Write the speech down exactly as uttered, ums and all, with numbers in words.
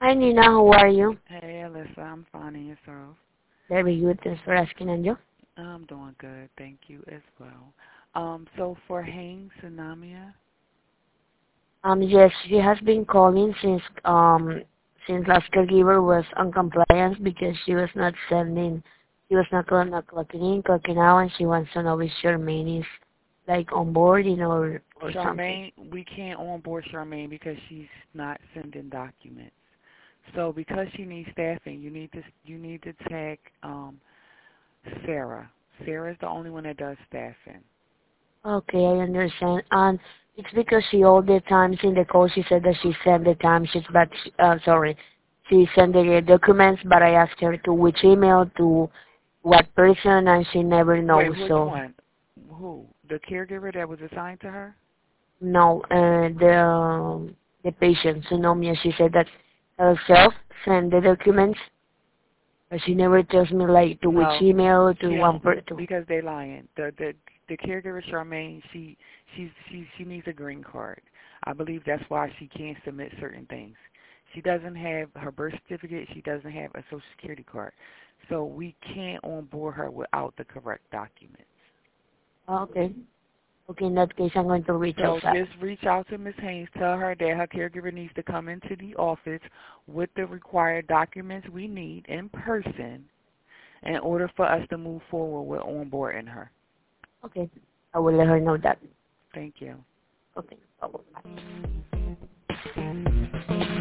Hi Nina, how are you? Hey, Alyssa, I'm fine and yourself? Very good, thanks for asking, and you? I'm doing good, thank you as well. Um, so for Haing Tsunamia, Um, yes, she has been calling since um since last caregiver was on compliance because she was not sending, she was not, clock- not clocking in, clocking out, and she wants to know if Charmaine is like onboarding or or something. Charmaine, we can't onboard Charmaine because she's not sending documents. So because she needs staffing, you need to you need to tag um, Sarah. Sarah is the only one that does staffing. Okay, I understand. And it's because she all the times in the call she said that she sent the timesheets, but she, uh, sorry, she sent the documents, but I asked her to which email, to what person, and she never Wait, knows. which So one? Who? The caregiver that was assigned to her? no, uh, the um, the patient Sunomia, she said that herself sent the documents, but she never tells me like to which No, email, to she one don't per to. because they lying. The the the caregiver Charmaine, she she's she she needs a green card. I believe that's why she can't submit certain things. She doesn't have her birth certificate. She doesn't have a social security card, so we can't onboard her without the correct documents. Okay, okay. In that case, I'm going to reach So outside. just reach out to Miss Haynes. Tell her that her caregiver needs to come into the office with the required documents we need in person in order for us to move forward with onboarding her. Okay, I will let her know that. Thank you. Okay, bye.